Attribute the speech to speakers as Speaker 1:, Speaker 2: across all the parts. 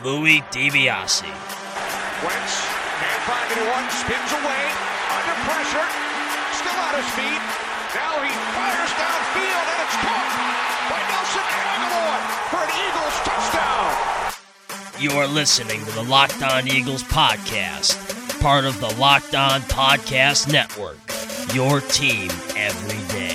Speaker 1: Louis DiBiase.
Speaker 2: Wentz can't find anyone, spins away, under pressure, still on his feet. Now he fires downfield, and it's caught by Nelson Aguilar for an Eagles touchdown.
Speaker 1: You're listening to the Locked On Eagles podcast, part of the Locked On Podcast Network, your team every day.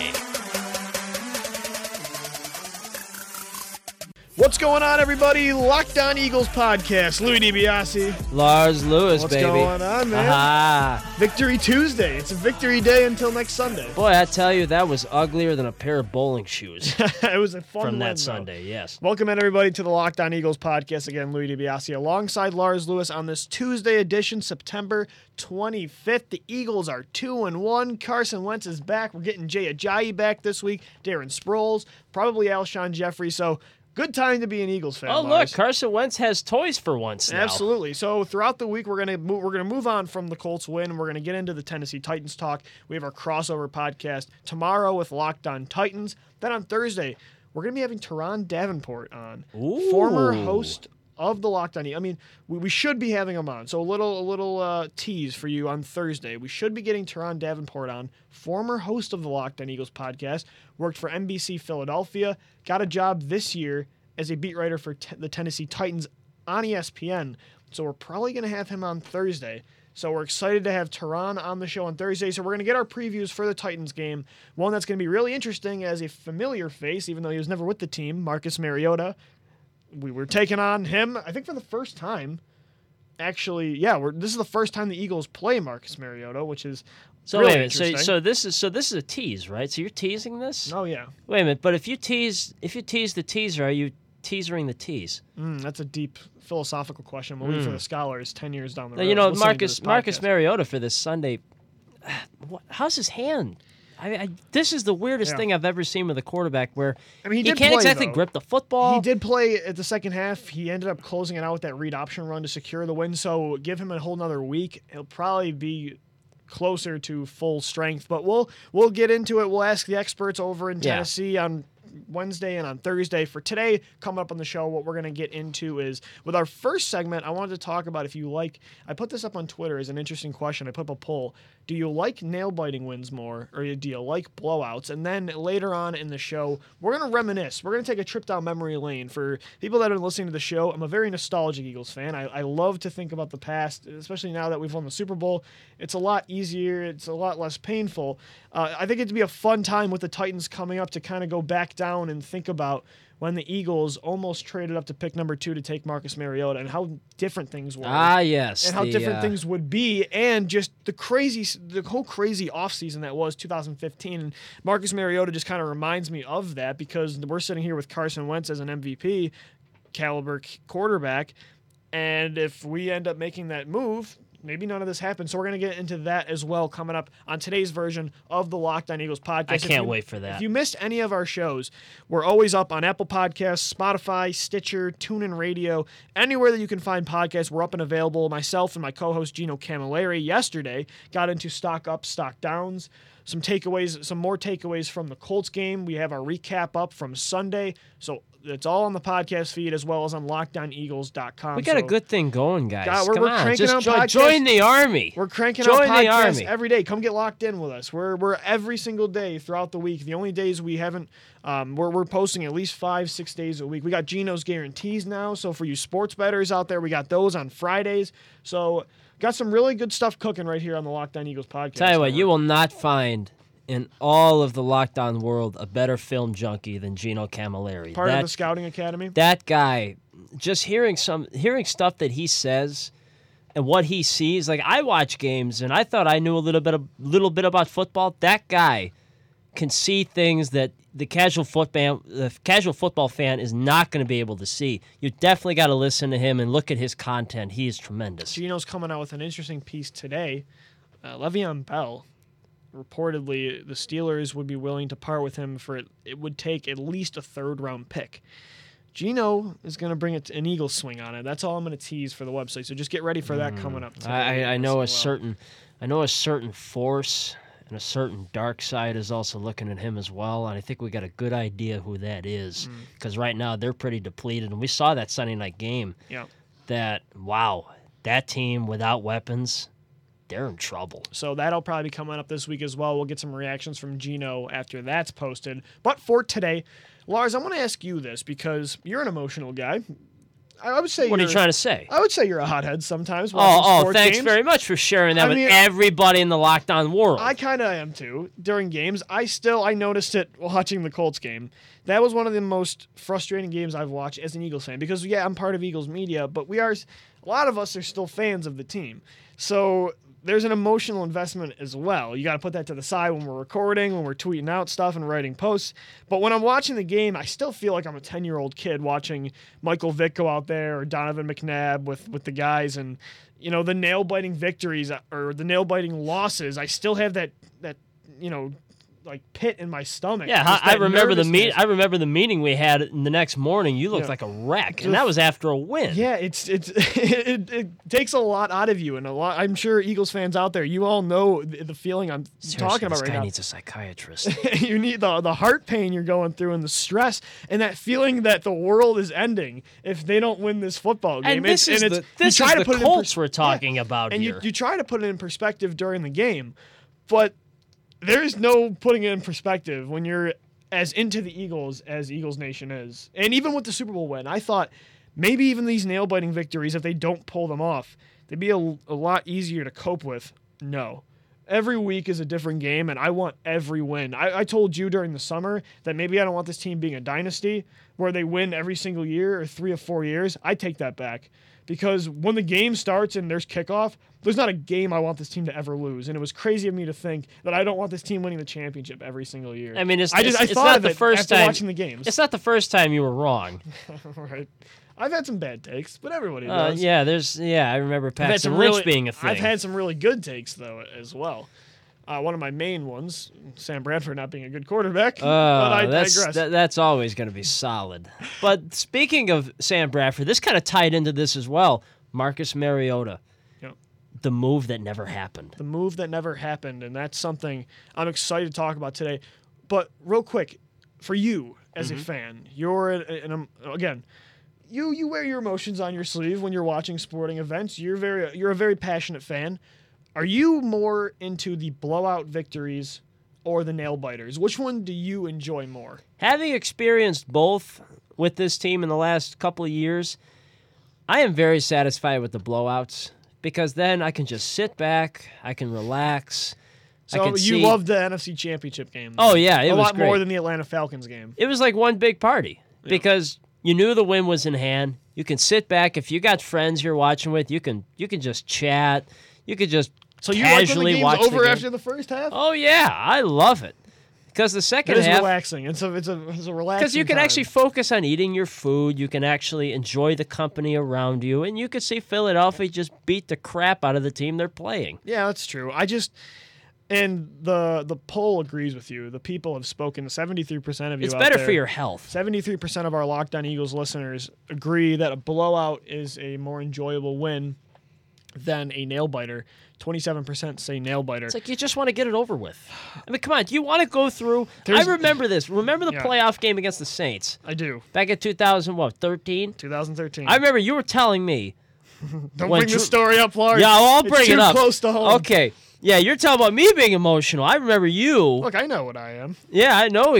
Speaker 3: What's going on, everybody? Locked On Eagles podcast. Louis DiBiase.
Speaker 4: Lars Lewis,
Speaker 3: What's
Speaker 4: baby.
Speaker 3: going on, man?
Speaker 4: Aha.
Speaker 3: Victory Tuesday. It's a victory day until next Sunday.
Speaker 4: Boy, I tell you, that was uglier than a pair of bowling shoes
Speaker 3: It was a fun
Speaker 4: from
Speaker 3: win,
Speaker 4: that
Speaker 3: though.
Speaker 4: Sunday, yes.
Speaker 3: Welcome in, everybody, to the Locked On Eagles podcast. Again, Louis DiBiase alongside Lars Lewis on this Tuesday edition, September 25th. The Eagles are 2-1. Carson Wentz is back. We're getting Jay Ajayi back this week. Darren Sproles, probably Alshon Jeffrey. So good time to be an Eagles fan.
Speaker 4: Oh,
Speaker 3: Lars.
Speaker 4: look, Carson Wentz has toys for once now.
Speaker 3: Absolutely. So throughout the week, we're gonna move on from the Colts win. We're gonna get into the Tennessee Titans talk. We have our crossover podcast tomorrow with Locked On Titans. Then on Thursday, we're gonna be having Teron Davenport on,
Speaker 4: Ooh.
Speaker 3: former host of the Locked On. I mean, we should be having him on. So a little tease for you on Thursday. We should be getting Teron Davenport on, former host of the Locked On Eagles podcast. Worked for NBC Philadelphia. Got a job this year as a beat writer for the Tennessee Titans on ESPN. So we're probably going to have him on Thursday. So we're excited to have Teron on the show on Thursday. So we're going to get our previews for the Titans game. One that's going to be really interesting as a familiar face, even though he was never with the team, Marcus Mariota. We were taking on him, I think, for the first time. Actually, yeah, this is the first time the Eagles play Marcus Mariota, which is
Speaker 4: So
Speaker 3: really
Speaker 4: wait a minute.
Speaker 3: interesting.
Speaker 4: So this is a tease, right? So you're teasing this?
Speaker 3: Oh, yeah.
Speaker 4: Wait a minute. But if you tease the teaser, are you teasering the tease?
Speaker 3: That's a deep philosophical question. We'll leave for the scholars 10 years down the road.
Speaker 4: You know,
Speaker 3: listening to this
Speaker 4: Marcus
Speaker 3: podcast.
Speaker 4: Mariota for this Sunday. How's his hand? This is the weirdest
Speaker 3: Yeah.
Speaker 4: thing I've ever seen with a quarterback where
Speaker 3: I mean, he
Speaker 4: he
Speaker 3: did
Speaker 4: can't
Speaker 3: play,
Speaker 4: exactly
Speaker 3: though.
Speaker 4: grip the football.
Speaker 3: He did play at the second half. He ended up closing it out with that read option run to secure the win. So give him a whole nother week. He'll probably be closer to full strength. But we'll get into it. We'll ask the experts over in
Speaker 4: Yeah.
Speaker 3: Tennessee on Wednesday and on Thursday. For today, coming up on the show, what we're going to get into is, with our first segment, I wanted to talk about, if you like, I put this up on Twitter as an interesting question. I put up a poll. Do you like nail-biting wins more, or do you like blowouts? And then later on in the show, we're going to reminisce. We're going to take a trip down memory lane. For people that have been listening to the show, I'm a very nostalgic Eagles fan. I love to think about the past, especially now that we've won the Super Bowl. It's a lot easier. It's a lot less painful. I think it'd be a fun time with the Titans coming up to kind of go back down and think about when the Eagles almost traded up to pick number 2 to take Marcus Mariota and how different things were.
Speaker 4: Ah, yes.
Speaker 3: And how different things would be, and just the whole crazy offseason that was 2015. And Marcus Mariota just kind of reminds me of that, because we're sitting here with Carson Wentz as an MVP caliber quarterback, and if we end up making that move, maybe none of this happens. So we're going to get into that as well coming up on today's version of the Locked On Eagles podcast.
Speaker 4: I can't wait for that.
Speaker 3: If you missed any of our shows, we're always up on Apple Podcasts, Spotify, Stitcher, TuneIn Radio, anywhere that you can find podcasts. We're up and available. Myself and my co-host Gino Camilleri yesterday got into stock ups, stock downs, some more takeaways from the Colts game. We have our recap up from Sunday. So it's all on the podcast feed as well as on LockedOnEagles.com.
Speaker 4: We got a good thing going, guys.
Speaker 3: God, we're
Speaker 4: Come on,
Speaker 3: cranking
Speaker 4: just
Speaker 3: out podcasts.
Speaker 4: join the army.
Speaker 3: We're cranking
Speaker 4: Join
Speaker 3: out
Speaker 4: the
Speaker 3: podcasts
Speaker 4: army.
Speaker 3: every day. Come get locked in with us. We're every single day throughout the week. The only days we haven't, we're posting at least 5-6 days a week. We got Gino's guarantees now. So for you sports bettors out there, we got those on Fridays. So got some really good stuff cooking right here on the Locked On Eagles podcast.
Speaker 4: Tell you what, you will not find in all of the Locked On world a better film junkie than Gino Camilleri.
Speaker 3: Part of the Scouting Academy.
Speaker 4: That guy, just hearing stuff that he says and what he sees. Like, I watch games and I thought I knew a little bit about football. That guy can see things that the casual football fan is not going to be able to see. You definitely got to listen to him and look at his content. He is tremendous.
Speaker 3: Gino's coming out with an interesting piece today. Le'Veon Bell. Reportedly, the Steelers would be willing to part with him for it would take at least a third-round pick. Gino is going to bring an Eagles swing on it. That's all I'm going to tease for the website. So just get ready for that coming up today.
Speaker 4: I know
Speaker 3: as well.
Speaker 4: I know a certain force and a certain dark side is also looking at him as well, and I think we got a good idea who that is, because right now they're pretty depleted, and we saw that Sunday night game.
Speaker 3: Yeah.
Speaker 4: that, wow, that team without weapons, they're in trouble.
Speaker 3: So that'll probably be coming up this week as well. We'll get some reactions from Gino after that's posted. But for today, Lars, I want to ask you this because you're an emotional guy. I would say.
Speaker 4: What are you trying to say?
Speaker 3: I would say you're a hothead sometimes. Sports
Speaker 4: thanks
Speaker 3: games.
Speaker 4: very much for sharing that with everybody in the Locked On world.
Speaker 3: I kind of am too. During games, I noticed it watching the Colts game. That was one of the most frustrating games I've watched as an Eagles fan because, yeah, I'm part of Eagles media, but a lot of us are still fans of the team. So there's an emotional investment as well. You got to put that to the side when we're recording, when we're tweeting out stuff and writing posts. But when I'm watching the game, I still feel like I'm a 10-year-old kid watching Michael Vick go out there or Donovan McNabb with the guys and, the nail-biting victories or the nail-biting losses. I still have that pit in my stomach.
Speaker 4: Yeah, I remember the meeting we had the next morning. You looked like a wreck, and that was after a win.
Speaker 3: Yeah, it takes a lot out of you, and I'm sure Eagles fans out there, you all know the feeling I'm talking about right now.
Speaker 4: This guy needs a psychiatrist.
Speaker 3: You need the heart pain you're going through and the stress and that feeling that the world is ending if they don't win this football game.
Speaker 4: And this is the Colts we're talking about
Speaker 3: and
Speaker 4: here.
Speaker 3: And you try to put it in perspective during the game, but there's no putting it in perspective when you're as into the Eagles as Eagles Nation is. And even with the Super Bowl win, I thought maybe even these nail-biting victories, if they don't pull them off, they'd be a lot easier to cope with. No. Every week is a different game, and I want every win. I told you during the summer that maybe I don't want this team being a dynasty where they win every single year or 3 or 4 years. I take that back. Because when the game starts and there's kickoff, there's not a game I want this team to ever lose. And it was crazy of me to think that I don't want this team winning the championship every single year.
Speaker 4: I mean, it's
Speaker 3: thought
Speaker 4: not
Speaker 3: of
Speaker 4: the
Speaker 3: it
Speaker 4: first
Speaker 3: after
Speaker 4: time
Speaker 3: watching the games.
Speaker 4: It's not the first time you were wrong.
Speaker 3: Right. I've had some bad takes, but everybody does.
Speaker 4: I remember Paxton Lynch being a thing.
Speaker 3: I've had some really good takes, though, as well. One of my main ones, Sam Bradford not being a good quarterback, but I digress.
Speaker 4: That's always going to be solid. But speaking of Sam Bradford, this kind of tied into this as well. Marcus Mariota, the move that never happened.
Speaker 3: The move that never happened, and that's something I'm excited to talk about today. But real quick, for you as a fan, you're again, you wear your emotions on your sleeve when you're watching sporting events. You're a very passionate fan. Are you more into the blowout victories or the nail biters? Which one do you enjoy more?
Speaker 4: Having experienced both with this team in the last couple of years, I am very satisfied with the blowouts because then I can just sit back, I can relax.
Speaker 3: So you loved the NFC Championship game.
Speaker 4: Oh, yeah, it was
Speaker 3: a lot
Speaker 4: great.
Speaker 3: More than the Atlanta Falcons game.
Speaker 4: It was like one big party because you knew the win was in hand. You can sit back. If you got friends you're watching with, you can just chat. You could just casually watch the game.
Speaker 3: So you like when the game's over after the first half?
Speaker 4: Oh, yeah, I love it. Because the second half...
Speaker 3: It is relaxing. It's a relaxing
Speaker 4: Because you can actually focus on eating your food. You can actually enjoy the company around you. And you can see Philadelphia just beat the crap out of the team they're playing.
Speaker 3: Yeah, that's true. And the poll agrees with you. The people have spoken. 73% of you
Speaker 4: It's
Speaker 3: out
Speaker 4: better
Speaker 3: there,
Speaker 4: for your health.
Speaker 3: 73% of our Locked On Eagles listeners agree that a blowout is a more enjoyable win than a nail-biter. 27% say nail-biter.
Speaker 4: It's like you just want to get it over with. I mean, come on. Do you want to go through... I remember this. Remember the playoff game against the Saints?
Speaker 3: I do.
Speaker 4: Back in 2013?
Speaker 3: 2013.
Speaker 4: I remember you were telling me...
Speaker 3: Don't bring the story up, Lars.
Speaker 4: Yeah, I'll bring it up.
Speaker 3: It's too close to home.
Speaker 4: Okay. Yeah, you're talking about me being emotional. I remember you.
Speaker 3: Look, I know what I am.
Speaker 4: Yeah, I know.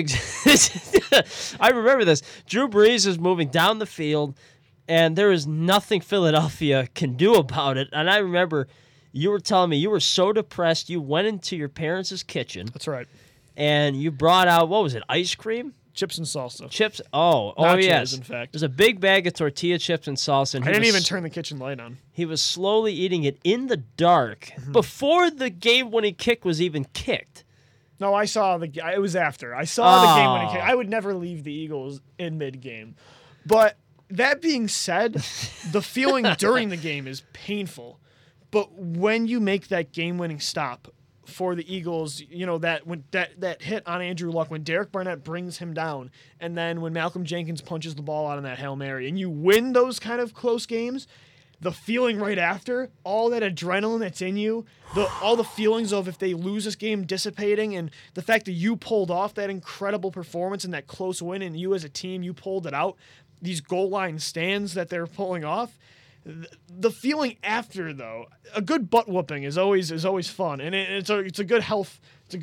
Speaker 4: I remember this. Drew Brees is moving down the field, and there is nothing Philadelphia can do about it. And I remember you were telling me you were so depressed, you went into your parents' kitchen.
Speaker 3: That's right.
Speaker 4: And you brought out, what was it, ice cream?
Speaker 3: Chips and salsa.
Speaker 4: Chips. Oh,
Speaker 3: Nachos,
Speaker 4: yes.
Speaker 3: In fact,
Speaker 4: there's a big bag of tortilla chips and salsa. And
Speaker 3: I didn't even turn the kitchen light on.
Speaker 4: He was slowly eating it in the dark before the game-winning kick was even kicked.
Speaker 3: No, I saw it was after. I saw the game-winning kick. I would never leave the Eagles in mid-game. But that being said, the feeling during the game is painful. But when you make that game-winning stop for the Eagles, that hit on Andrew Luck, when Derek Barnett brings him down, and then when Malcolm Jenkins punches the ball out on that Hail Mary, and you win those kind of close games, the feeling right after, all that adrenaline that's in you, all the feelings of if they lose this game dissipating, and the fact that you pulled off that incredible performance and that close win, and you as a team, you pulled it out, these goal line stands that they're pulling off, The feeling after, though, a good butt whooping is always fun, and it's a good health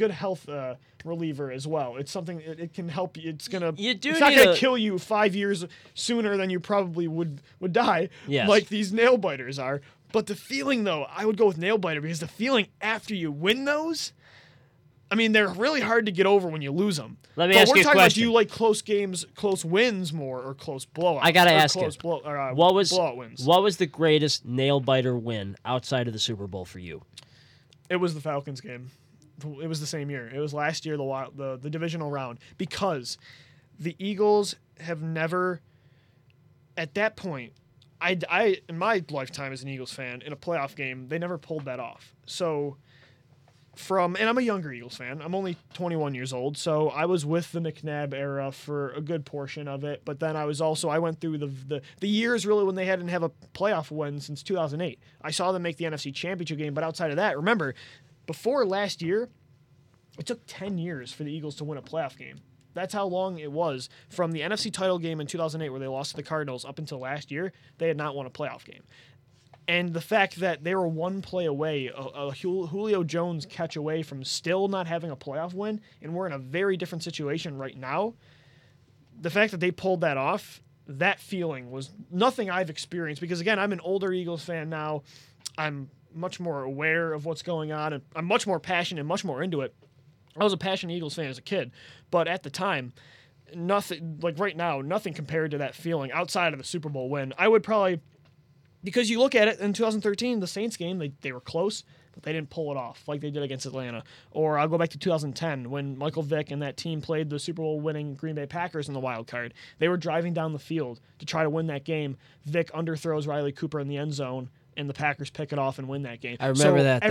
Speaker 3: reliever as well. It's something it can help you. It's not gonna kill you 5 years sooner than you probably would die, like these nail biters are. But the feeling, though, I would go with nail biter because the feeling after you win those, I mean, they're really hard to get over when you lose them.
Speaker 4: Let me ask you a question.
Speaker 3: About, do you like close games, close wins more, or close blowouts?
Speaker 4: I gotta ask you,
Speaker 3: blowout wins.
Speaker 4: What was the greatest nail biter win outside of the Super Bowl for you?
Speaker 3: It was the Falcons game. It was the same year. It was last year, the divisional round, because the Eagles have never, at that point, I in my lifetime as an Eagles fan, in a playoff game, they never pulled that off. So. And I'm a younger Eagles fan. I'm only 21 years old, so I was with the McNabb era for a good portion of it. But then I went through the years really when they hadn't have a playoff win since 2008. I saw them make the NFC Championship game, but outside of that, remember, before last year, it took 10 years for the Eagles to win a playoff game. That's how long it was from the NFC title game in 2008 where they lost to the Cardinals up until last year. They had not won a playoff game. And the fact that they were one play away, a Julio Jones catch away from still not having a playoff win, and we're in a very different situation right now, the fact that they pulled that off, that feeling was nothing I've experienced. Because, again, I'm an older Eagles fan now. I'm much more aware of what's going on, and I'm much more passionate and much more into it. I was a passionate Eagles fan as a kid, but at the time, nothing, like right now, nothing compared to that feeling outside of the Super Bowl win. I would probably... Because you look at it, in 2013, the Saints game, they were close, but they didn't pull it off like they did against Atlanta. Or I'll go back to 2010 when Michael Vick and that team played the Super Bowl winning Green Bay Packers in the wild card. They were driving down the field to try to win that game. Vick underthrows Riley Cooper in the end zone, and the Packers pick it off and win that game.
Speaker 4: I remember that.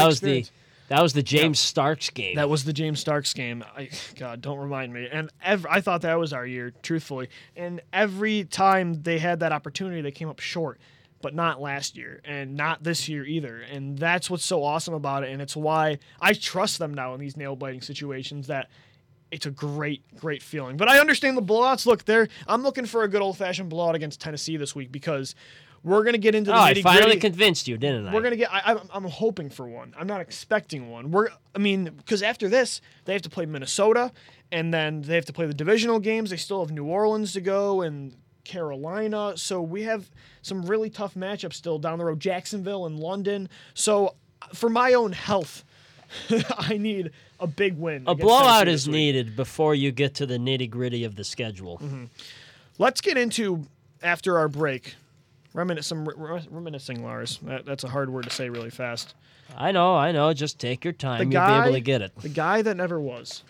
Speaker 4: That was the James Starks game.
Speaker 3: That was the James Starks game. God, don't remind me. And I thought that was our year, truthfully. And every time they had that opportunity, they came up short. But not last year, and not this year either. And that's what's so awesome about it, and it's why I trust them now in these nail-biting situations, that it's a great, great feeling. But I understand the blowouts. Look, I'm looking for a good old-fashioned blowout against Tennessee this week, because we're going to get into the nitty-gritty.
Speaker 4: I finally convinced you, didn't I?
Speaker 3: We're going to get. I'm hoping for one. I'm not expecting one. Because after this, they have to play Minnesota, and then they have to play the divisional games. They still have New Orleans to go, and Carolina. So we have some really tough matchups still down the road. Jacksonville and London. So for my own health, I need a big win.
Speaker 4: A blowout is needed before you get to the nitty-gritty of the schedule.
Speaker 3: Mm-hmm. Let's get into, after our break, reminiscing, Lars. That's a hard word to say really fast.
Speaker 4: I know. Just take your time. You'll be able to get it.
Speaker 3: The guy that never was.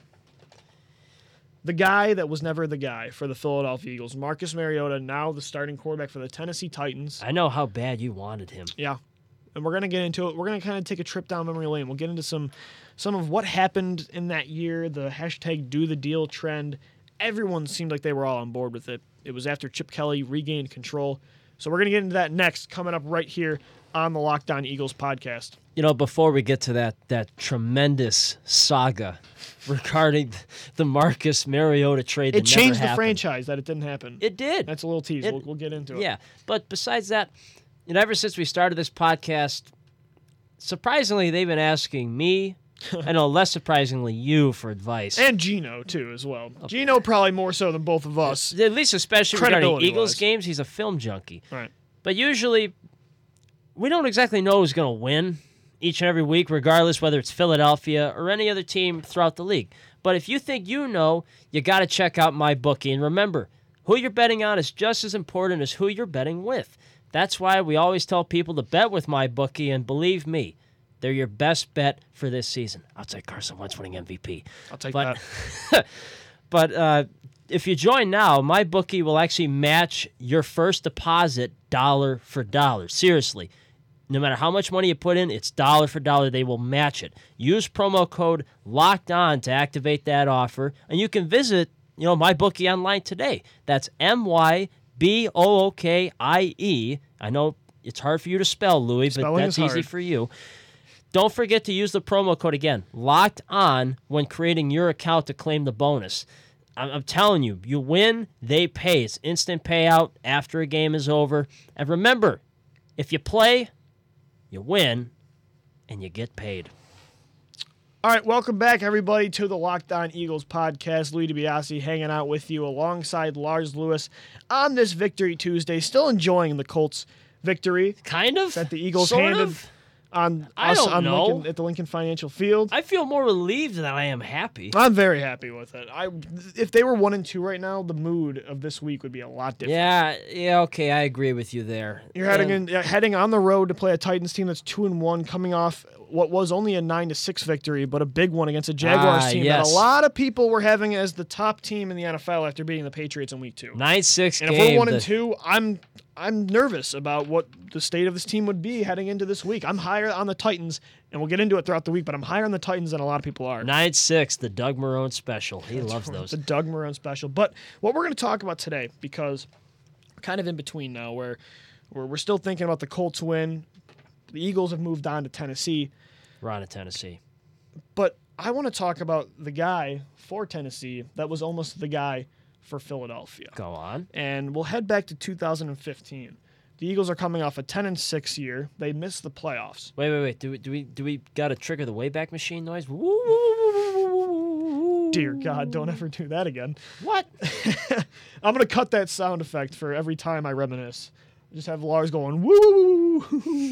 Speaker 3: The guy that was never the guy for the Philadelphia Eagles, Marcus Mariota, now the starting quarterback for the Tennessee Titans.
Speaker 4: I know how bad you wanted him.
Speaker 3: Yeah, and we're going to get into it. We're going to kind of take a trip down memory lane. We'll get into some of what happened in that year, the hashtag Do The Deal trend. Everyone seemed like they were all on board with it. It was after Chip Kelly regained control. So we're going to get into that next, coming up right here on the Locked On Eagles podcast.
Speaker 4: You know, before we get to that tremendous saga regarding the Marcus Mariota trade,
Speaker 3: it changed the franchise that it didn't happen.
Speaker 4: It did.
Speaker 3: That's a little tease. We'll get into it.
Speaker 4: Yeah, but besides that, ever since we started this podcast, surprisingly, they've been asking me, I know, less surprisingly, you for advice.
Speaker 3: And Gino, too, as well. Okay. Gino probably more so than both of us.
Speaker 4: At least especially regarding Eagles games, he's a film junkie.
Speaker 3: Right.
Speaker 4: But usually, we don't exactly know who's going to win each and every week, regardless whether it's Philadelphia or any other team throughout the league. But if you think you know, you got to check out MyBookie. And remember, who you're betting on is just as important as who you're betting with. That's why we always tell people to bet with MyBookie, and believe me, they're your best bet for this season. Outside Carson Wentz winning MVP.
Speaker 3: I'll take that.
Speaker 4: But if you join now, MyBookie will actually match your first deposit dollar for dollar. Seriously. No matter how much money you put in, it's dollar for dollar. They will match it. Use promo code LOCKEDON to activate that offer. And you can visit, MyBookie online today. That's MyBookie. I know it's hard for you to spell, Louis, but that's easy for you. Don't forget to use the promo code again, Locked On, when creating your account to claim the bonus. I'm telling you, you win, they pay. It's instant payout after a game is over. And remember, If you play, you win, and you get paid.
Speaker 3: All right, welcome back, everybody, to the Locked On Eagles podcast. Louis DiBiase hanging out with you alongside Lars Lewis on this Victory Tuesday. Still enjoying the Colts' victory
Speaker 4: Kind of?
Speaker 3: that the Eagles
Speaker 4: Sort
Speaker 3: handed
Speaker 4: of?
Speaker 3: on
Speaker 4: I
Speaker 3: us
Speaker 4: don't
Speaker 3: on
Speaker 4: know.
Speaker 3: Lincoln, at the Lincoln Financial Field.
Speaker 4: I feel more relieved than I am happy.
Speaker 3: I'm very happy with it. If they were 1-2 right now, the mood of this week would be a lot different.
Speaker 4: Yeah, okay, I agree with you there.
Speaker 3: You're heading on the road to play a Titans team that's 2-1, coming off what was only a 9-6 victory, but a big one against a Jaguars team that a lot of people were having as the top team in the NFL after beating the Patriots in Week 2.
Speaker 4: 9-6
Speaker 3: And
Speaker 4: game.
Speaker 3: if we're 1-2, I'm nervous about what the state of this team would be heading into this week. I'm higher on the Titans, and we'll get into it throughout the week, but I'm higher on the Titans than a lot of people are.
Speaker 4: 9-6, the Doug Marrone special. He loves those.
Speaker 3: The Doug Marrone special. But what we're going to talk about today, because we're kind of in between now, where we're still thinking about the Colts win. The Eagles have moved on to Tennessee.
Speaker 4: We're on to Tennessee.
Speaker 3: But I want to talk about the guy for Tennessee that was almost the guy for Philadelphia.
Speaker 4: Go on.
Speaker 3: And we'll head back to 2015. The Eagles are coming off a 10-6 year. They missed the playoffs.
Speaker 4: Wait. Do we got to trigger the Wayback Machine noise?
Speaker 3: Dear God, don't ever do that again.
Speaker 4: What?
Speaker 3: I'm going to cut that sound effect for every time I reminisce. Just have Lars going, woo.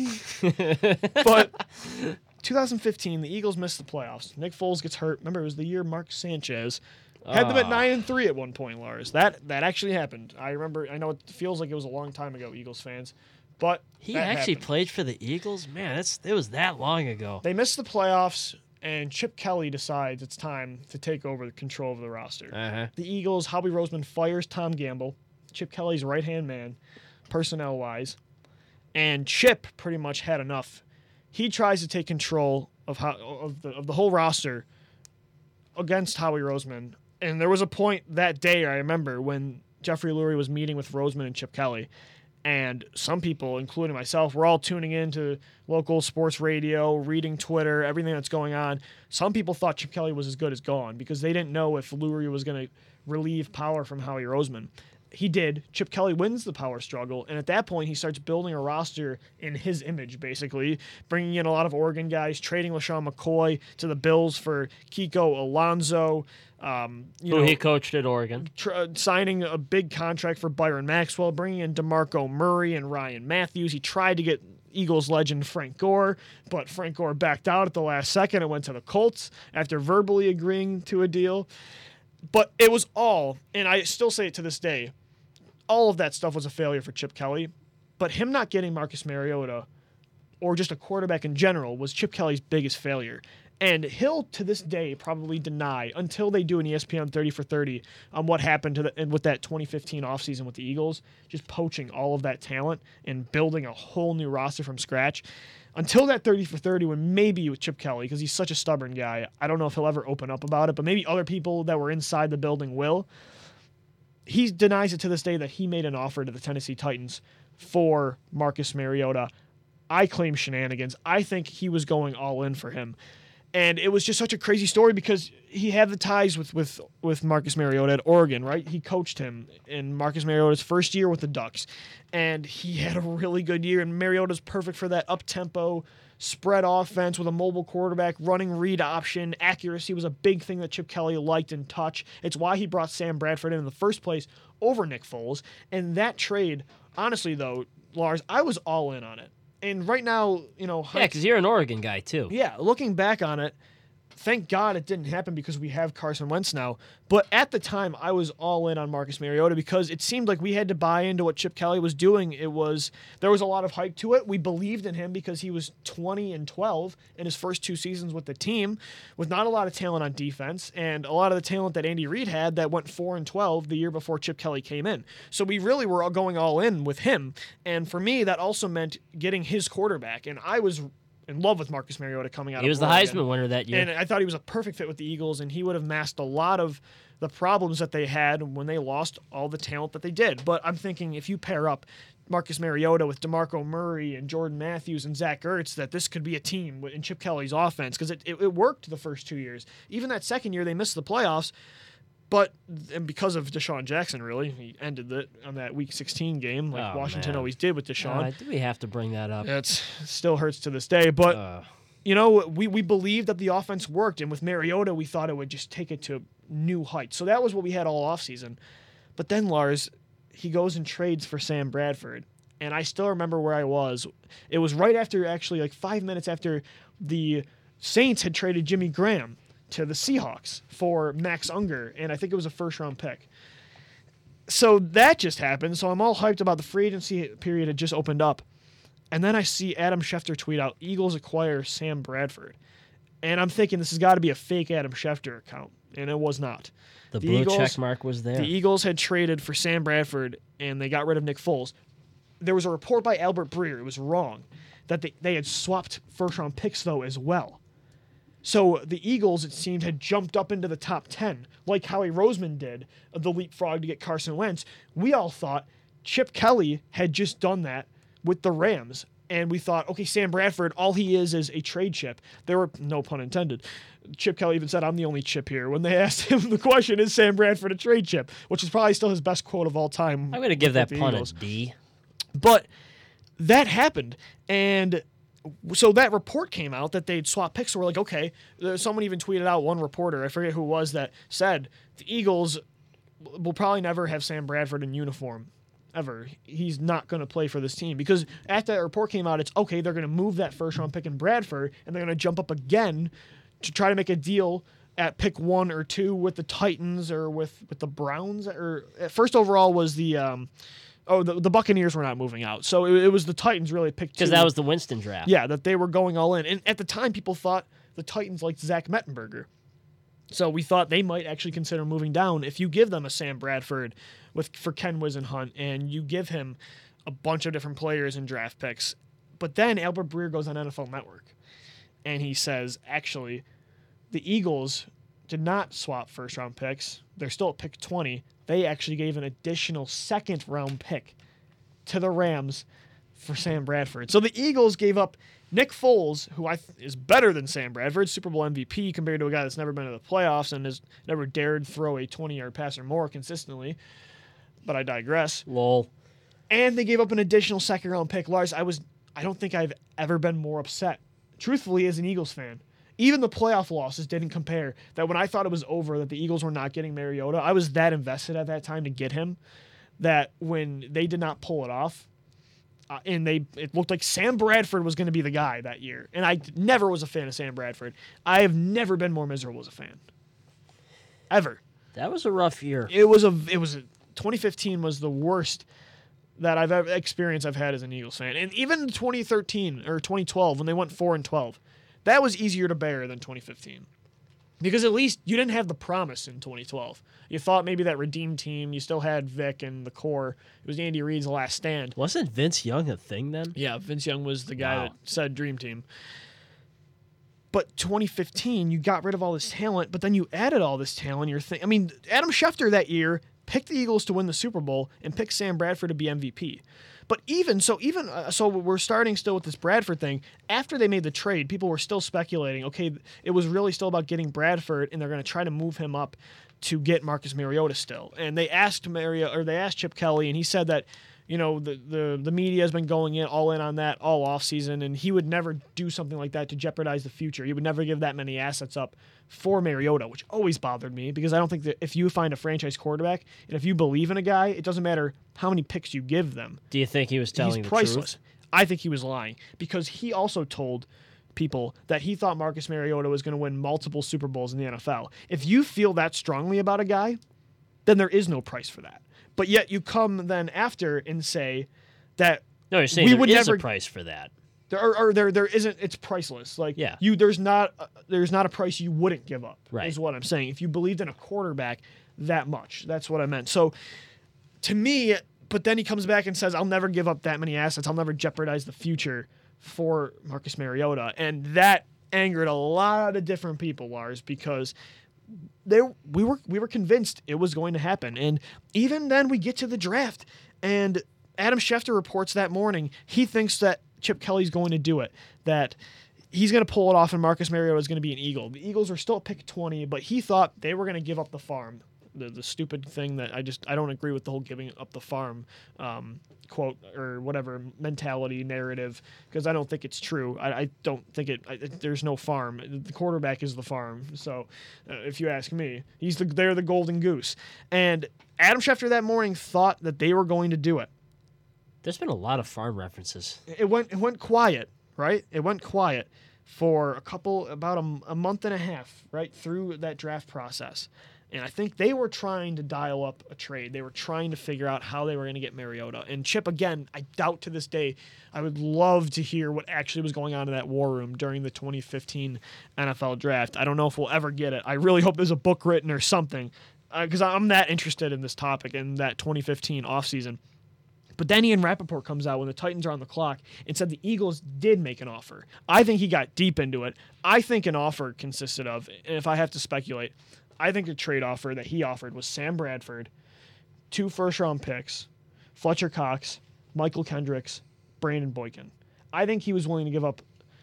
Speaker 3: But 2015, the Eagles missed the playoffs. Nick Foles gets hurt. Remember, it was the year Mark Sanchez had them at 9-3 at one point, Lars. That actually happened. I remember. I know it feels like it was a long time ago, Eagles fans, but
Speaker 4: He
Speaker 3: that
Speaker 4: actually
Speaker 3: happened.
Speaker 4: played for the Eagles? Man, it was that long ago.
Speaker 3: They missed the playoffs, and Chip Kelly decides it's time to take over the control of the roster.
Speaker 4: Uh-huh.
Speaker 3: The Eagles, Howie Roseman fires Tom Gamble, Chip Kelly's right-hand man, personnel-wise, and Chip pretty much had enough. He tries to take control of the whole roster against Howie Roseman. And there was a point that day, I remember, when Jeffrey Lurie was meeting with Roseman and Chip Kelly. And some people, including myself, were all tuning in to local sports radio, reading Twitter, everything that's going on. Some people thought Chip Kelly was as good as gone because they didn't know if Lurie was going to relieve power from Howie Roseman. He did. Chip Kelly wins the power struggle, and at that point, he starts building a roster in his image, basically, bringing in a lot of Oregon guys, trading LaShawn McCoy to the Bills for Kiko Alonso.
Speaker 4: Who he coached at Oregon.
Speaker 3: Signing a big contract for Byron Maxwell, bringing in DeMarco Murray and Ryan Matthews. He tried to get Eagles legend Frank Gore, but Frank Gore backed out at the last second and went to the Colts after verbally agreeing to a deal. But it was all, and I still say it to this day, all of that stuff was a failure for Chip Kelly. But him not getting Marcus Mariota, or just a quarterback in general, was Chip Kelly's biggest failure. And he'll, to this day, probably deny, until they do an ESPN 30 for 30, on what happened with that 2015 offseason with the Eagles, just poaching all of that talent and building a whole new roster from scratch. Until that 30 for 30, when maybe with Chip Kelly, because he's such a stubborn guy, I don't know if he'll ever open up about it, but maybe other people that were inside the building will. He denies it to this day that he made an offer to the Tennessee Titans for Marcus Mariota. I claim shenanigans. I think he was going all in for him. And it was just such a crazy story because he had the ties with Marcus Mariota at Oregon, right? He coached him in Marcus Mariota's first year with the Ducks. And he had a really good year, and Mariota's perfect for that up-tempo spread offense with a mobile quarterback, running read option. Accuracy was a big thing that Chip Kelly liked in touch. It's why he brought Sam Bradford in the first place over Nick Foles. And that trade, honestly, though, Lars, I was all in on it. And right now,
Speaker 4: Yeah, because you're an Oregon guy, too.
Speaker 3: Yeah, looking back on it, thank God it didn't happen because we have Carson Wentz now. But at the time, I was all in on Marcus Mariota because it seemed like we had to buy into what Chip Kelly was doing. There was a lot of hype to it. We believed in him because he was 20-12 in his first 2 seasons with the team, with not a lot of talent on defense and a lot of the talent that Andy Reid had that went 4-12 the year before Chip Kelly came in. So we really were all going all in with him. And for me, that also meant getting his quarterback. And I was in love with Marcus Mariota coming out of Oregon.
Speaker 4: He was the Heisman winner that year.
Speaker 3: And I thought he was a perfect fit with the Eagles, and he would have masked a lot of the problems that they had when they lost all the talent that they did. But I'm thinking if you pair up Marcus Mariota with DeMarco Murray and Jordan Matthews and Zach Ertz, that this could be a team in Chip Kelly's offense because it worked the first 2 years. Even that second year, they missed the playoffs. And because of Deshaun Jackson, really, he ended it on that Week 16 game, like Washington
Speaker 4: man.
Speaker 3: always did with Deshaun.
Speaker 4: Do we have to bring that up?
Speaker 3: It still hurts to this day. But, we believed that the offense worked. And with Mariota, we thought it would just take it to new heights. So that was what we had all offseason. But then, Lars, he goes and trades for Sam Bradford. And I still remember where I was. It was right after, actually, like 5 minutes after the Saints had traded Jimmy Graham to the Seahawks for Max Unger, and I think it was a first-round pick. So that just happened, so I'm all hyped about the free agency period had just opened up. And then I see Adam Schefter tweet out, Eagles acquire Sam Bradford. And I'm thinking this has got to be a fake Adam Schefter account, and it was not.
Speaker 4: The blue check mark was there.
Speaker 3: The Eagles had traded for Sam Bradford, and they got rid of Nick Foles. There was a report by Albert Breer, it was wrong, that they had swapped first-round picks, though, as well. So the Eagles, it seemed, had jumped up into the top 10, like Howie Roseman did, the leapfrog to get Carson Wentz. We all thought Chip Kelly had just done that with the Rams. And we thought, okay, Sam Bradford, all he is a trade chip. There were, no pun intended. Chip Kelly even said, I'm the only chip here. When they asked him the question, is Sam Bradford a trade chip? Which is probably still his best quote of all time.
Speaker 4: I'm going to give that pun
Speaker 3: Eagles.
Speaker 4: a D.
Speaker 3: But that happened. And so that report came out that they'd swap picks. So we're like, okay. Someone even tweeted out, one reporter, I forget who it was, that said the Eagles will probably never have Sam Bradford in uniform ever. He's not going to play for this team. Because after that report came out, it's okay, they're going to move that first-round pick in Bradford, and they're going to jump up again to try to make a deal at pick 1 or 2 with the Titans or with the Browns. Or first overall was the Buccaneers were not moving out. So it was the Titans really picked 2.
Speaker 4: Because that was the Winston draft.
Speaker 3: Yeah, that they were going all in. And at the time, people thought the Titans liked Zach Mettenberger. So we thought they might actually consider moving down if you give them a Sam Bradford for Ken Whisenhunt and you give him a bunch of different players and draft picks. But then Albert Breer goes on NFL Network and he says, actually, the Eagles did not swap first-round picks. They're still at pick 20. They actually gave an additional second-round pick to the Rams for Sam Bradford. So the Eagles gave up Nick Foles, who is better than Sam Bradford, Super Bowl MVP, compared to a guy that's never been to the playoffs and has never dared throw a 20-yard pass or more consistently. But I digress.
Speaker 4: Lol.
Speaker 3: And they gave up an additional second-round pick. Lars, I don't think I've ever been more upset, truthfully, as an Eagles fan. Even the playoff losses didn't compare. That when I thought it was over, that the Eagles were not getting Mariota, I was that invested at that time to get him, that when they did not pull it off, it looked like Sam Bradford was going to be the guy that year. And I never was a fan of Sam Bradford. I have never been more miserable as a fan. Ever.
Speaker 4: That was a rough year.
Speaker 3: It was 2015 was the worst that I've ever experienced I've had as an Eagles fan. And even 2013 or 2012 when they went 4-12, that was easier to bear than 2015. Because at least you didn't have the promise in 2012. You thought maybe that redeemed team, you still had Vic and the core. It was Andy Reid's last stand.
Speaker 4: Wasn't Vince Young a thing then?
Speaker 3: Yeah, Vince Young was the guy
Speaker 4: Wow.
Speaker 3: that said Dream Team. But 2015, you got rid of all this talent, but then you added all this talent. Adam Schefter that year picked the Eagles to win the Super Bowl and picked Sam Bradford to be MVP. But so we're starting still with this Bradford thing. After they made the trade, people were still speculating, okay, it was really still about getting Bradford, and they're going to try to move him up to get Marcus Mariota still. And they asked Chip Kelly, and he said that, the media has been going all in on that all offseason, and he would never do something like that to jeopardize the future. He would never give that many assets up for Mariota, which always bothered me because I don't think that if you find a franchise quarterback and if you believe in a guy, it doesn't matter how many picks you give them.
Speaker 4: Do you think he was telling the
Speaker 3: priceless.
Speaker 4: truth?
Speaker 3: I think he was lying because he also told people that he thought Marcus Mariota was going to win multiple Super Bowls in the NFL. If you feel that strongly about a guy, then there is no price for that. But yet you come then after and say that
Speaker 4: No, you're saying
Speaker 3: we
Speaker 4: there
Speaker 3: would
Speaker 4: is
Speaker 3: never
Speaker 4: a price for that.
Speaker 3: there isn't. It's priceless. Like
Speaker 4: Yeah.
Speaker 3: there's not a price you wouldn't give up.
Speaker 4: Right.
Speaker 3: Is what I'm saying. If you believed in a quarterback that much, that's what I meant. So to me, but then he comes back and says, "I'll never give up that many assets. I'll never jeopardize the future for Marcus Mariota," and that angered a lot of different people, Lars, because we were convinced it was going to happen. And even then we get to the draft and Adam Schefter reports that morning he thinks that Chip Kelly's going to do it, that he's going to pull it off and Marcus Mariota is going to be an Eagle. The Eagles are still at pick 20, but he thought they were going to give up the farm. the stupid thing that I don't agree with the whole giving up the farm quote or whatever mentality narrative, because I don't think it's true. I don't think there's no farm. The quarterback is the farm. So if you ask me, they're the golden goose. And Adam Schefter that morning thought that they were going to do it.
Speaker 4: There's been a lot of farm references.
Speaker 3: It went quiet, right? It went quiet for about a month and a half, right, through that draft process. And I think they were trying to dial up a trade. They were trying to figure out how they were going to get Mariota. And Chip, again, I doubt to this day, I would love to hear what actually was going on in that war room during the 2015 NFL draft. I don't know if we'll ever get it. I really hope there's a book written or something, because I'm that interested in this topic in that 2015 offseason. But then Ian Rappaport comes out when the Titans are on the clock and said the Eagles did make an offer. I think he got deep into it. I think an offer consisted of, and if I have to speculate, I think a trade offer that he offered was Sam Bradford, 2 first-round picks, Fletcher Cox, Michael Kendricks, Brandon Boykin. I think he was willing to give up,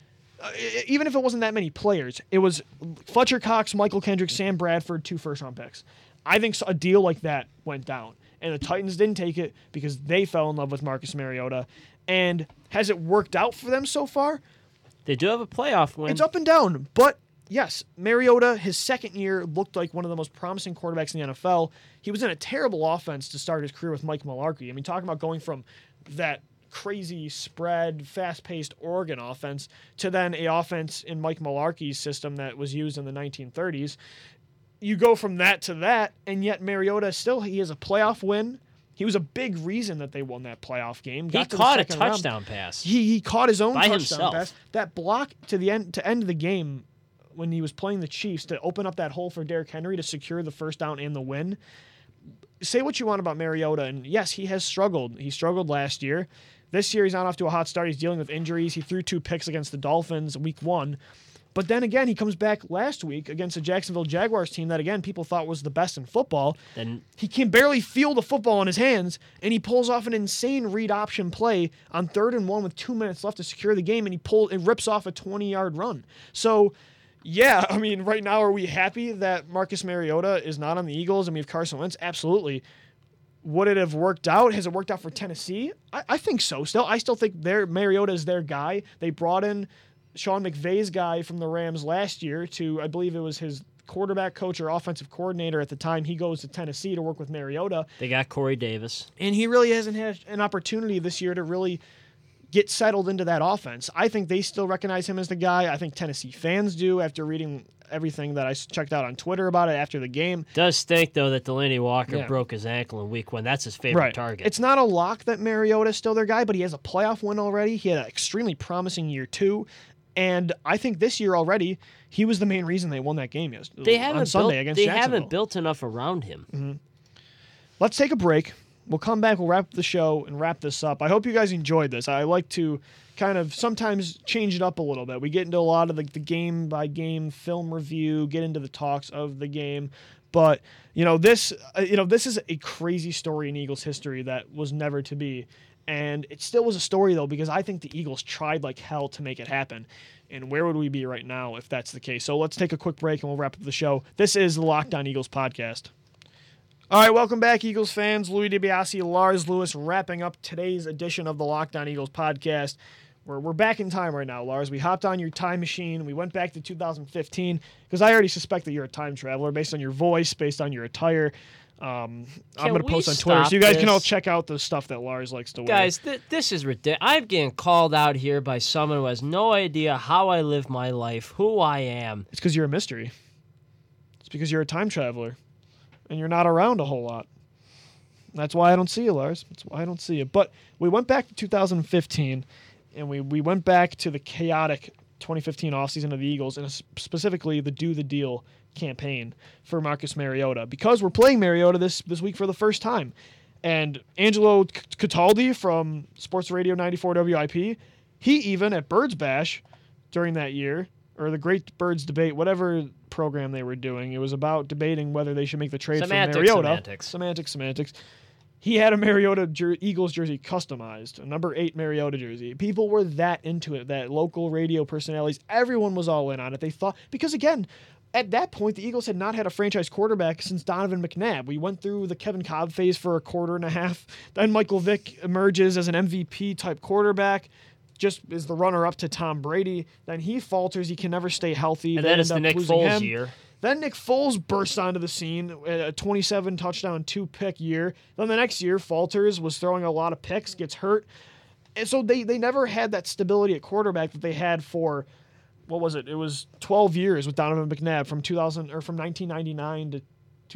Speaker 3: even if it wasn't that many players, it was Fletcher Cox, Michael Kendricks, Sam Bradford, 2 first-round picks. I think a deal like that went down. And the Titans didn't take it because they fell in love with Marcus Mariota. And has it worked out for them so far?
Speaker 4: They do have a playoff win.
Speaker 3: It's up and down. But, yes, Mariota, his second year, looked like one of the most promising quarterbacks in the NFL. He was in a terrible offense to start his career with Mike Mularkey. I mean, talking about going from that crazy spread, fast-paced Oregon offense to then a offense in Mike Mularkey's system that was used in the 1930s. You go from that to that, and yet Mariota he has a playoff win. He was a big reason that they won that playoff game.
Speaker 4: He caught a touchdown pass.
Speaker 3: He caught his own
Speaker 4: by
Speaker 3: touchdown
Speaker 4: himself.
Speaker 3: pass. That block to end the game when he was playing the Chiefs to open up that hole for Derrick Henry to secure the first down and the win. Say what you want about Mariota, and yes, he has struggled. He struggled last year. This year, he's not off to a hot start. He's dealing with injuries. He threw 2 picks against the Dolphins week 1. But then again, he comes back last week against the Jacksonville Jaguars team that, again, people thought was the best in football.
Speaker 4: And
Speaker 3: he can barely feel the football in his hands, and he pulls off an insane read option play on 3rd and 1 with 2 minutes left to secure the game, and he rips off a 20-yard run. So, yeah, I mean, right now, are we happy that Marcus Mariota is not on the Eagles and we have Carson Wentz? Absolutely. Would it have worked out? Has it worked out for Tennessee? I think so still. I still think Mariota is their guy. They brought in Sean McVay's guy from the Rams last year to, I believe it was his quarterback coach or offensive coordinator at the time. He goes to Tennessee to work with Mariota.
Speaker 4: They got Corey Davis.
Speaker 3: And he really hasn't had an opportunity this year to really get settled into that offense. I think they still recognize him as the guy. I think Tennessee fans do after reading everything that I checked out on Twitter about it after the game.
Speaker 4: Does stink, though, that Delaney Walker broke his ankle in week 1. That's his favorite target.
Speaker 3: It's not a lock that Mariota is still their guy, but he has a playoff win already. He had an extremely promising year 2. And I think this year already, he was the main reason they won that game yesterday on Sunday against Jacksonville.
Speaker 4: They haven't built enough around him.
Speaker 3: Mm-hmm. Let's take a break. We'll come back. We'll wrap the show and wrap this up. I hope you guys enjoyed this. I like to kind of sometimes change it up a little bit. We get into a lot of the game-by-game film review, get into the talks of the game. But, this is a crazy story in Eagles history that was never to be. And it still was a story, though, because I think the Eagles tried like hell to make it happen. And where would we be right now if that's the case? So let's take a quick break and we'll wrap up the show. This is the Locked On Eagles podcast. All right, welcome back, Eagles fans. Louis DiBiase, Lars Lewis, wrapping up today's edition of the Locked On Eagles podcast. We're back in time right now, Lars. We hopped on your time machine. We went back to 2015 because I already suspect that you're a time traveler based on your voice, based on your attire. I'm going to post on Twitter so you guys can all check out the stuff that Lars likes to wear.
Speaker 4: Guys, this is ridiculous. I'm getting called out here by someone who has no idea how I live my life, who I am.
Speaker 3: It's because you're a mystery. It's because you're a time traveler, and you're not around a whole lot. That's why I don't see you, Lars. That's why I don't see you. But we went back to 2015, and we went back to the chaotic 2015 offseason of the Eagles, and specifically the Do the Deal campaign for Marcus Mariota, because we're playing Mariota this week for the first time. And Angelo Cataldi from Sports Radio 94 WIP, he even at Birds Bash during that year, or the Great Birds Debate, whatever program they were doing, it was about debating whether they should make the trade for Mariota. Semantics. He had a Mariota Eagles jersey customized, a number 8 Mariota jersey. People were that into it, that local radio personalities, everyone was all in on it. They thought, because again, at that point, the Eagles had not had a franchise quarterback since Donovan McNabb. We went through the Kevin Cobb phase for a quarter and a half. Then Michael Vick emerges as an MVP-type quarterback, just is the runner-up to Tom Brady. Then he falters. He can never stay healthy.
Speaker 4: And
Speaker 3: They
Speaker 4: then it's
Speaker 3: end
Speaker 4: the
Speaker 3: up
Speaker 4: Nick
Speaker 3: losing
Speaker 4: Foles
Speaker 3: him.
Speaker 4: year.
Speaker 3: Then Nick Foles bursts onto the scene, a 27-touchdown, 2-pick year. Then the next year, falters, was throwing a lot of picks, gets hurt. And so they never had that stability at quarterback that they had for, what was it? It was 12 years with Donovan McNabb from 1999 to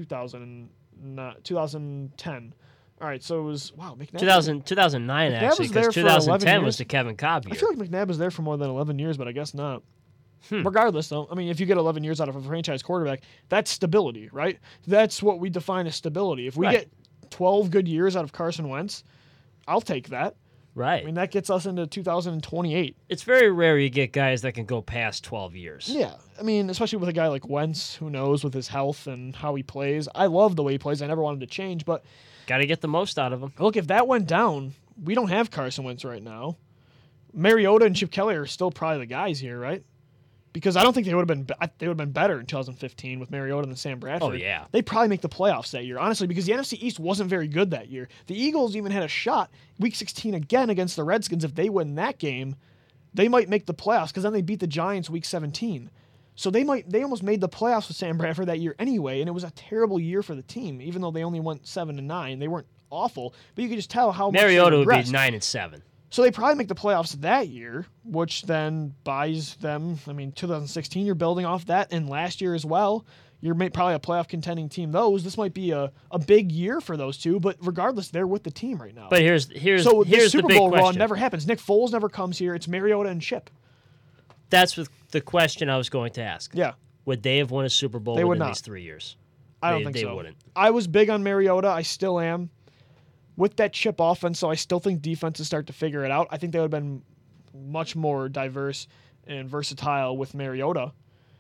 Speaker 3: 2010. All right, so it was, wow, McNabb.
Speaker 4: 2009, actually,
Speaker 3: was there
Speaker 4: because
Speaker 3: for 11
Speaker 4: 2010 was
Speaker 3: years.
Speaker 4: the Kevin Cobb
Speaker 3: I
Speaker 4: year.
Speaker 3: feel like McNabb was there for more than 11 years, but I guess not. Regardless, though, I mean, if you get 11 years out of a franchise quarterback, that's stability, right? That's what we define as stability. If we
Speaker 4: Right.
Speaker 3: get 12 good years out of Carson Wentz, I'll take that.
Speaker 4: Right.
Speaker 3: I mean, that gets us into 2028.
Speaker 4: It's very rare you get guys that can go past 12 years.
Speaker 3: Yeah, I mean, especially with a guy like Wentz, who knows with his health and how he plays. I love the way he plays. I never wanted to change, but
Speaker 4: Got to get the most out of him.
Speaker 3: look, if that went down, we don't have Carson Wentz right now. Mariota and Chip Kelly are still probably the guys here, right? Because I don't think they would have been better in 2015 with Mariota than Sam Bradford.
Speaker 4: Oh, yeah.
Speaker 3: They'd probably make the playoffs that year, honestly, because the NFC East wasn't very good that year. The Eagles even had a shot Week 16 again against the Redskins. If they win that game, they might make the playoffs because then they beat the Giants Week 17. So they almost made the playoffs with Sam Bradford that year anyway, and it was a terrible year for the team, even though they only went 7-9. They weren't awful, but you could just tell how much
Speaker 4: Mariota
Speaker 3: they
Speaker 4: would be
Speaker 3: regressed.
Speaker 4: 9-7.
Speaker 3: So they probably make the playoffs that year, which then buys them. I mean, 2016, you're building off that, and last year as well. You're probably a playoff contending team. This might be a big year for those two, but regardless, they're with the team right now.
Speaker 4: But here's
Speaker 3: so the
Speaker 4: the
Speaker 3: Super
Speaker 4: big
Speaker 3: Bowl run
Speaker 4: question.
Speaker 3: never happens. Nick Foles never comes here. It's Mariota and Chip.
Speaker 4: That's the question I was going to ask.
Speaker 3: Yeah,
Speaker 4: Would they have won a Super Bowl
Speaker 3: They would
Speaker 4: within
Speaker 3: not.
Speaker 4: these 3 years?
Speaker 3: I don't
Speaker 4: They-
Speaker 3: think
Speaker 4: they
Speaker 3: so.
Speaker 4: wouldn't.
Speaker 3: I was big on Mariota. I still am. With that Chip offense, so I still think defenses start to figure it out. I think they would have been much more diverse and versatile with Mariota.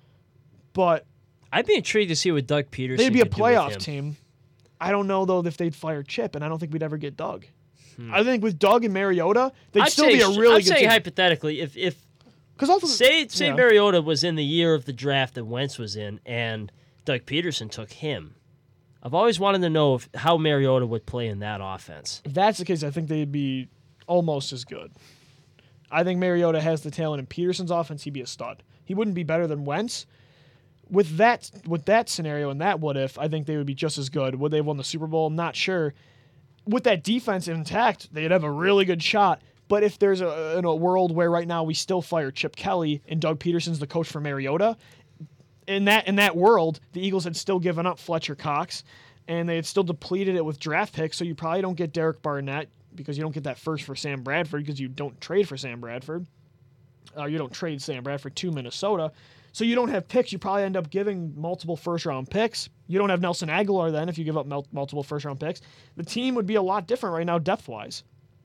Speaker 3: But
Speaker 4: I'd be intrigued to see what Doug Peterson
Speaker 3: they'd be a
Speaker 4: could do with
Speaker 3: playoff
Speaker 4: him.
Speaker 3: team. I don't know, though, if they'd fire Chip, and I don't think we'd ever get Doug. I think with Doug and Mariota, they'd
Speaker 4: I'd
Speaker 3: still
Speaker 4: say,
Speaker 3: be a really
Speaker 4: I'd
Speaker 3: good
Speaker 4: say
Speaker 3: team.
Speaker 4: hypothetically, if
Speaker 3: Because
Speaker 4: say Mariota was in the year of the draft that Wentz was in, and Doug Peterson took him, I've always wanted to know how Mariota would play in that offense.
Speaker 3: if that's the case, I think they'd be almost as good. I think Mariota has the talent in Peterson's offense. He'd be a stud. He wouldn't be better than Wentz. With that scenario and that what if, I think they would be just as good. Would they have won the Super Bowl? I'm not sure. With that defense intact, they'd have a really good shot. But if there's in a world where right now we still fire Chip Kelly and Doug Peterson's the coach for Mariota, in that world, the Eagles had still given up Fletcher Cox, and they had still depleted it with draft picks. So you probably don't get Derek Barnett because you don't get that first for Sam Bradford because you don't trade for Sam Bradford. You don't trade Sam Bradford to Minnesota. So you don't have picks. You probably end up giving multiple first-round picks. You don't have Nelson Aguilar then if you give up multiple first-round picks. The team would be a lot different right now depth-wise.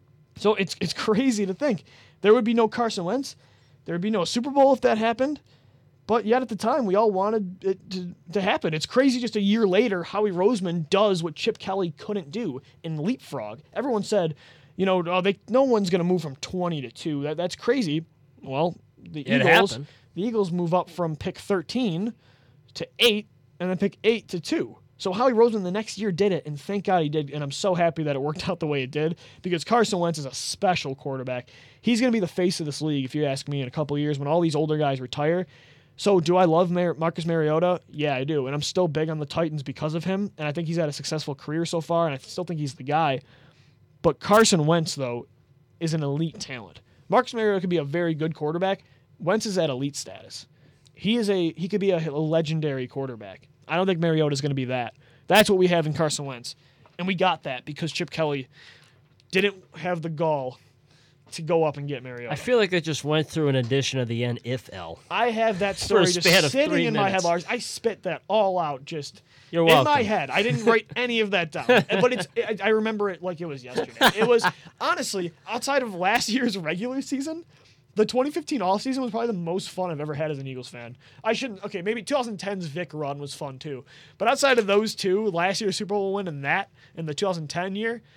Speaker 3: So it's crazy to think. There would be no Carson Wentz. There would be no Super Bowl if that happened. But yet at the time, we all wanted it to happen. It's crazy just a year later, Howie Roseman does what Chip Kelly couldn't do in leapfrog. Everyone said, no one's going to move from 20 to 2. That's crazy. Well, the
Speaker 4: happened.
Speaker 3: Eagles move up from pick 13 to 8, and then pick 8 to 2. So Howie Roseman the next year did it, and thank God he did, and I'm so happy that it worked out the way it did, because Carson Wentz is a special quarterback. He's going to be the face of this league, if you ask me, in a couple of years when all these older guys retire. So do I love Marcus Mariota? Yeah, I do, and I'm still big on the Titans because of him, and I think he's had a successful career so far, and I still think he's the guy. But Carson Wentz, though, is an elite talent. Marcus Mariota could be a very good quarterback. Wentz is at elite status. He could be a legendary quarterback. I don't think Mariota is going to be that. That's what we have in Carson Wentz. And we got that because Chip Kelly didn't have the gall to go up and get Mariota.
Speaker 4: I feel like I just went through an edition of the NFL.
Speaker 3: I have that story just
Speaker 4: span of
Speaker 3: sitting
Speaker 4: 3
Speaker 3: in my head,
Speaker 4: minutes.
Speaker 3: Lars. I spit that all out just
Speaker 4: You're
Speaker 3: in
Speaker 4: welcome.
Speaker 3: my head. I didn't write any of that down. But I remember it like it was yesterday. It was, honestly, outside of last year's regular season, the 2015 offseason was probably the most fun I've ever had as an Eagles fan. Maybe 2010's Vic run was fun too. But outside of those two, last year's Super Bowl win and the 2010 year,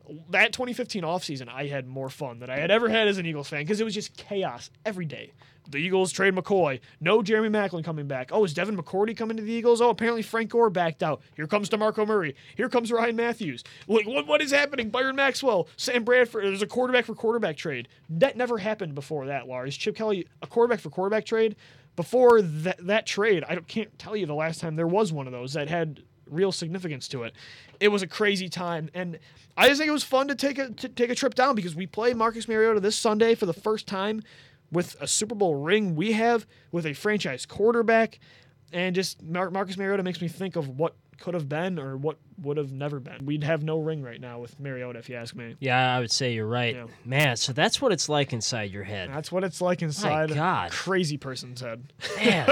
Speaker 3: that 2015 offseason, I had more fun than I had ever had as an Eagles fan because it was just chaos every day. The Eagles trade McCoy. No Jeremy Maclin coming back. Oh, is Devin McCourty coming to the Eagles? Oh, apparently Frank Gore backed out. Here comes DeMarco Murray. Here comes Ryan Matthews. Like, what is happening? Byron Maxwell, Sam Bradford. There's a quarterback for quarterback trade. That never happened before that, Lars. Chip Kelly, a quarterback for quarterback trade. Before that trade, I can't tell you the last time there was one of those that had real significance to it. It was a crazy time, and I just think it was fun to take a trip down because we play Marcus Mariota this Sunday for the first time with a Super Bowl ring we have with a franchise quarterback, and just Marcus Mariota makes me think of what could have been or what would have never been. We'd have no ring right now with Mariota, if you ask me.
Speaker 4: Yeah, I would say you're right.
Speaker 3: Yeah.
Speaker 4: Man, so that's what it's like inside your head.
Speaker 3: That's what it's like inside
Speaker 4: God.
Speaker 3: a crazy person's head.
Speaker 4: Man,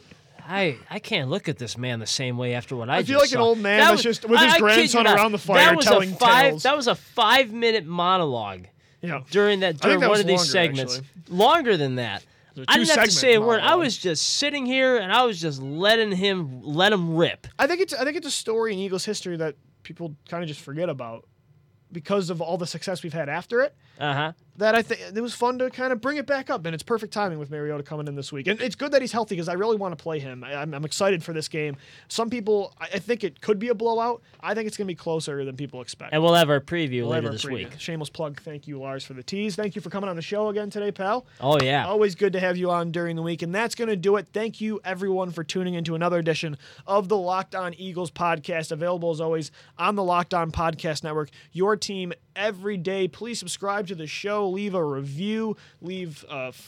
Speaker 4: I can't look at this man the same way after what I just
Speaker 3: feel like
Speaker 4: saw.
Speaker 3: an old man that's just with his
Speaker 4: I kid
Speaker 3: grandson
Speaker 4: you not.
Speaker 3: around the fire telling tales.
Speaker 4: That was a 5-minute monologue
Speaker 3: Yeah.
Speaker 4: during
Speaker 3: that
Speaker 4: one
Speaker 3: was
Speaker 4: of these
Speaker 3: longer,
Speaker 4: segments.
Speaker 3: actually.
Speaker 4: Longer than that.
Speaker 3: It was a
Speaker 4: I didn't have to
Speaker 3: two-segment
Speaker 4: say a word. I
Speaker 3: monologue.
Speaker 4: was just sitting here and I was just letting him rip.
Speaker 3: I think it's a story in Eagles history that people kind of just forget about because of all the success we've had after it.
Speaker 4: Uh-huh.
Speaker 3: That I think it was fun to kind of bring it back up, and it's perfect timing with Mariota coming in this week. And it's good that he's healthy because I really want to play him. I'm excited for this game. Some people, I think it could be a blowout. I think it's going to be closer than people expect.
Speaker 4: And we'll have our preview
Speaker 3: We'll have
Speaker 4: later
Speaker 3: our
Speaker 4: this
Speaker 3: preview.
Speaker 4: week.
Speaker 3: Shameless plug. Thank you, Lars, for the tease. Thank you for coming on the show again today, pal.
Speaker 4: Oh, yeah.
Speaker 3: Always good to have you on during the week. And that's going to do it. Thank you, everyone, for tuning into another edition of the Locked On Eagles podcast, available as always on the Locked On Podcast Network. Your team every day. Please subscribe to the show. Leave a review. Leave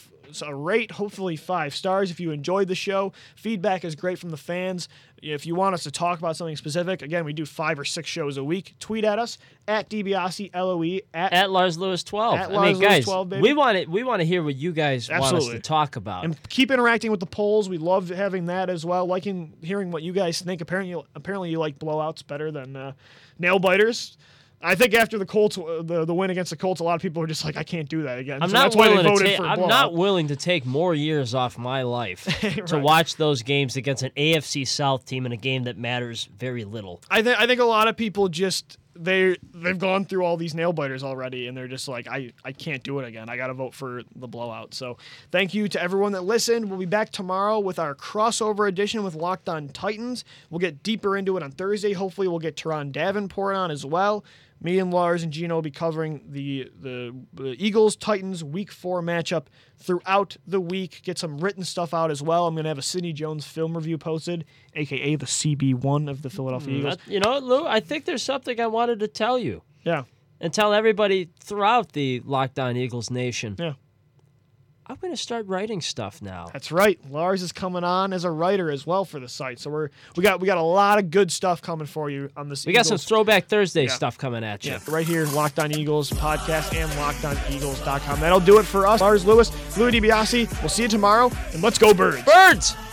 Speaker 3: a rate, hopefully 5 stars if you enjoyed the show. Feedback is great from the fans. If you want us to talk about something specific, again, we do 5 or 6 shows a week. Tweet at us at DiBiase LOE
Speaker 4: at Lars Lewis 12.
Speaker 3: At
Speaker 4: I mean,
Speaker 3: Lars Lewis
Speaker 4: guys,
Speaker 3: 12, baby.
Speaker 4: we want to hear what you guys want us
Speaker 3: Absolutely.
Speaker 4: to talk about.
Speaker 3: And keep interacting with the polls. We love having that as well. Hearing what you guys think. Apparently you like blowouts better than nail biters. I think after the Colts, the win against the Colts, a lot of people are just like, I can't do that again.
Speaker 4: I'm
Speaker 3: So
Speaker 4: not
Speaker 3: that's why they
Speaker 4: willing
Speaker 3: voted
Speaker 4: to
Speaker 3: for a
Speaker 4: I'm
Speaker 3: blowout.
Speaker 4: not willing to take more years off my life to
Speaker 3: Right.
Speaker 4: watch those games against an AFC South team in a game that matters very little.
Speaker 3: I think a lot of people just they've gone through all these nail biters already, and they're just like, I can't do it again. I got to vote for the blowout. So thank you to everyone that listened. We'll be back tomorrow with our crossover edition with Locked On Titans. We'll get deeper into it on Thursday. Hopefully we'll get Teron Davenport on as well. Me and Lars and Gino will be covering the Eagles-Titans Week 4 matchup throughout the week. Get some written stuff out as well. I'm going to have a Sidney Jones film review posted, a.k.a. the CB1 of the Philadelphia Eagles.
Speaker 4: You know, Lou, I think there's something I wanted to tell you
Speaker 3: Yeah.
Speaker 4: and tell everybody throughout the Locked On Eagles Nation.
Speaker 3: Yeah.
Speaker 4: I'm going to start writing stuff now.
Speaker 3: That's right. Lars is coming on as a writer as well for the site. So we got a lot of good stuff coming for you on this.
Speaker 4: We got some Throwback Thursday
Speaker 3: Yeah.
Speaker 4: stuff coming at you.
Speaker 3: Yeah, right here, Locked On Eagles podcast and LockedOnEagles.com. That'll do it for us. Lars Lewis, Louis DiBiase. We'll see you tomorrow, and let's go Birds.
Speaker 4: Birds!